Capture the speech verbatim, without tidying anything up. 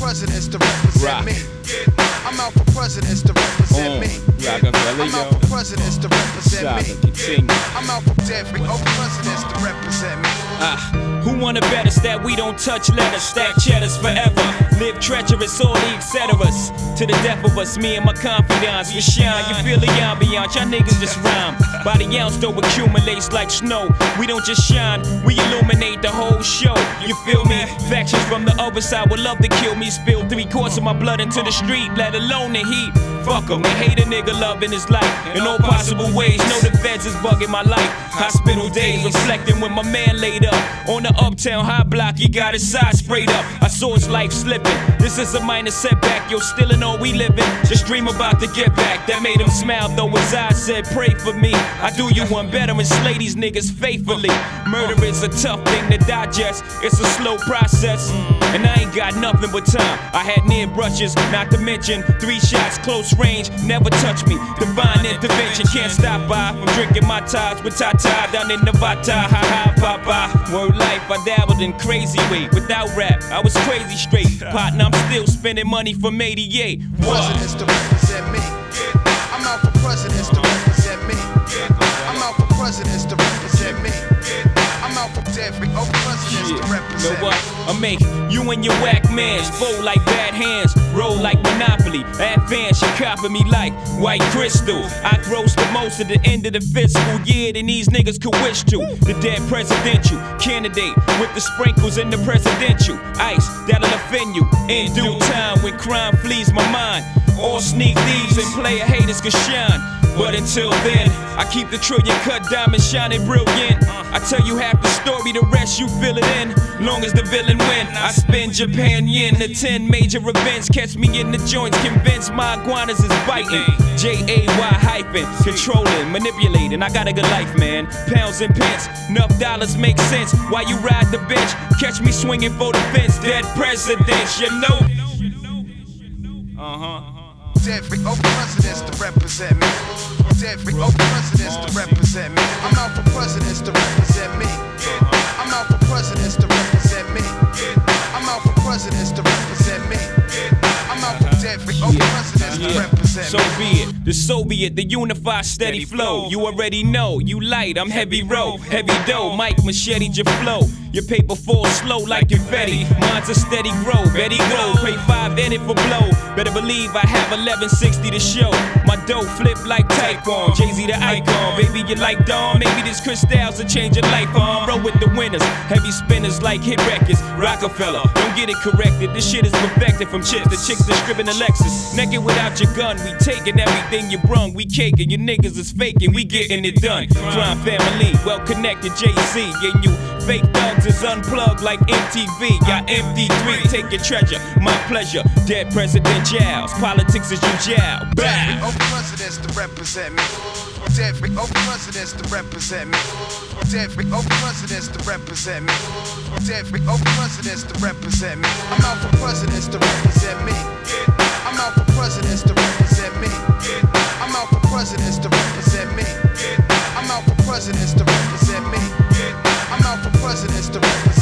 presidents to represent Rock. me. I'm out for presidents to represent Mm. me. Rockefeller, I'm out yo. for presidents to represent Stop me. and continue. I'm out for every over presidents to represent me. Ah, who wanna bet us that we don't touch letters, stack cheddars forever, live treacherous, all the et ceteras. To the death of us, me and my confidants, we shine. You feel the ambiance, y'all niggas just rhyme. By the ounce though accumulates like snow. We don't just shine, we illuminate the whole show. You feel me? Factions from the other side would love to kill me. Spill three quarts of my blood into the street, let alone the heat. Fuck 'em, they hate a nigga loving his life in all possible ways. Know the feds is bugging my life. Hospital days reflecting when my man laid up on the uptown high block. He got his side sprayed up. I saw his life slipping. This is a minor setback. Yo, still in all we living. Just dream about to get back. That made him smile though his eyes said, "Pray for me." I do you one better and slay these niggas faithfully. Murder is a tough thing to digest. It's a slow process, and I ain't got nothing but time. I had near brushes, not to mention three shots close range. Never touch me. Divine intervention can't stop by from drinking my ties with Tata down in Nevada. Ha ha, papa. Word life, I dabbled in crazy way. Without rap, I was crazy straight. Partner, I'm still spending money from eighty-eight. Presidents to represent me. I'm out for presidents to represent me. I'm out for presidents to represent me. I'm out for every over presidents to You represent know me. what? I make you and your whack mans fold like bad hands, roll like Monopoly. Advance, you copy me like white crystal. I gross the most at the end of the fiscal year than these niggas could wish to. The dead presidential candidate with the sprinkles in the presidential ice that'll offend you in due time when crime flees my mind. All sneak thieves and player haters can shine. But until then, I keep the trillion cut diamond shining brilliant. I tell you half the story, the rest you fill it in. Long as the villain win, I spend Japan yen to ten major events. Catch me in the joints, convinced my iguanas is biting. J A Y hyphen, controlling, manipulating. I got a good life, man. Pounds and pence, enough dollars make sense. While you ride the bench, catch me swinging for the fence. Dead presidents, you know. Uh huh. Every over presidents to represent me. Every over presidents to represent me. I'm out for presidents to represent me. I'm out for presidents to represent me. I'm out for presidents to represent me. I'm out for every over presidents to represent So me. be it, the Soviet, the unified steady flow. You already know, you light, I'm heavy row, heavy dough. Mike machete your flow. Your paper falls slow like confetti. Mine's a steady grow, Betty glow. Pray five in it for blow. Better believe I have eleven sixty to show. My dough flip like Typhoon, Jay-Z the icon. Baby, you like Dawn, maybe this crystals will change your life on. Roll with the winners, heavy spinners like hit records. Rockefeller, don't get it corrected. This shit is perfected from chicks to chicks that stripping the Lexus. Naked without your gun, we taking everything you brung. We caking, you niggas is faking, we getting it done. Crime family, well connected Jay-Z. And you fake thugs is unplugged like M T V. Got M D three, take your treasure, my pleasure. Dead presidentials, politics is you jail. Every Bam! over presidents to represent me. Every over presidents to represent me. Every over presidents to represent me. Every over presidents to represent me. I'm out for presidents to represent me. I'm out for presidents to represent me. I'm out for presidents to represent me. I'm out for presidents to represent me. I'm out for presidents to represent me.